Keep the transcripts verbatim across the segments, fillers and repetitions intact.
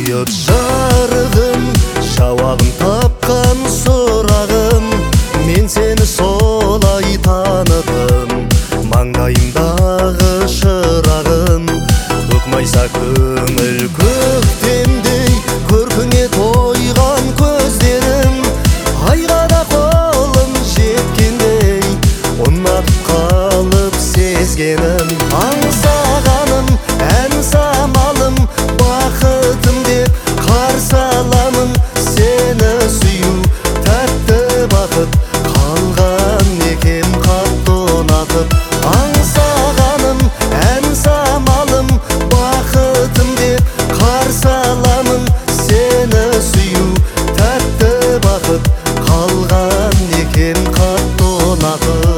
сүйіп жарығым, жауабын тапқан сұрағым. Мен сені солай таныдым, маңдайымдағы шырағым. Көкмайса көңіл көктемдей, көркіңе тойған көздерім. Айға да қолым жеткендей, ұнатып қалып сезгенім. Аңсағаным, ән самалым, бақытым деп қарсы аламын. Сені сүю тәтті бақыт, қалған екем қатты ұнатып. Аңсағаным, ән самалым, бақытым деп қарсы аламын. Сені сүю тәтті бақыт, қалған екем қатты ұнатып.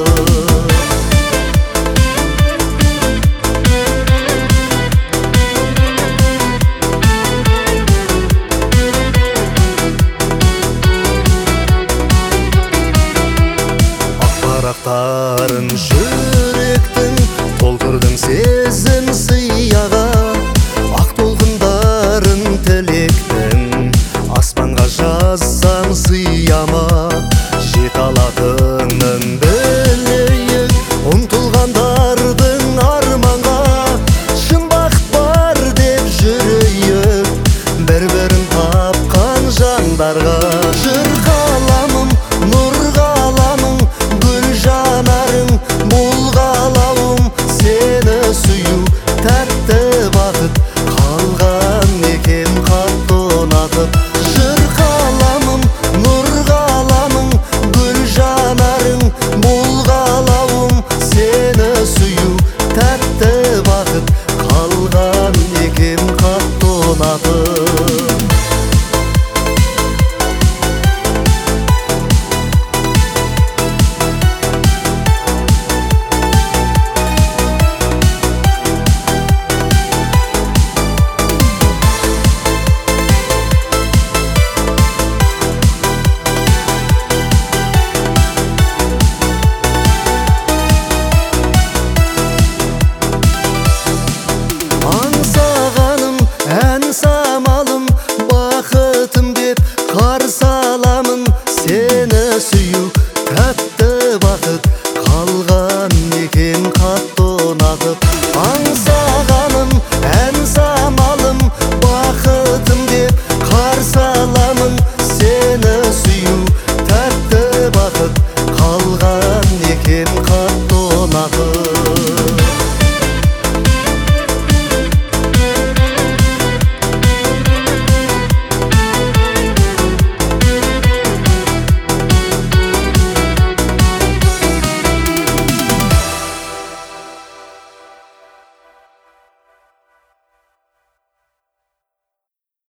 Ақпарақтарын жүректің, толтырдың сезім сияға. Ақ толқындарын тілектің, аспанға жазсам сияма. Жете алатынын білейік, ұмтылғандардың арманға. Шын бақыт бар деп жүрейік, бір-бірін тапқан жандарға. Жыр қаламым, нұр қаламым, гүл жанарың, бұл қалауым. Сені сүю тәтті бақыт, қалған екем қатты ұнатып. Жыр қаламым, нұр қаламым, гүл жанарың, бұл қалауым. Сені сүю тәтті бақыт, қалған екем қатты ұнатып. Аңсағаным, ән самалым, бақытым деп қарсы аламын. Сені сүю тәтті бақыт, қалған екем қатты ұнатып. Аңсағаным, ән самалым, бақытым деп қарсы аламын. Сені сүю тәтті бақыт, қалған екем қатты